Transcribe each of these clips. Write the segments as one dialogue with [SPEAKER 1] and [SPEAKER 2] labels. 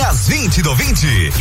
[SPEAKER 1] Vem às 20 do 20.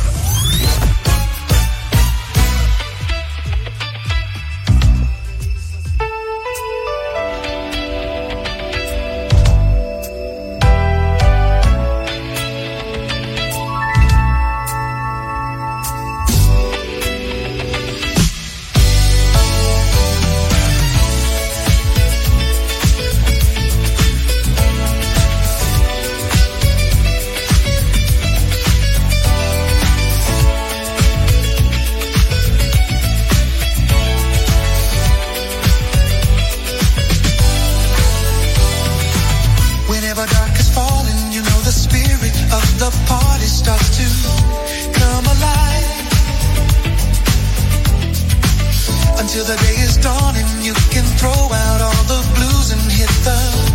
[SPEAKER 2] The party starts to come alive until the day is done and you can throw out all the blues and hit the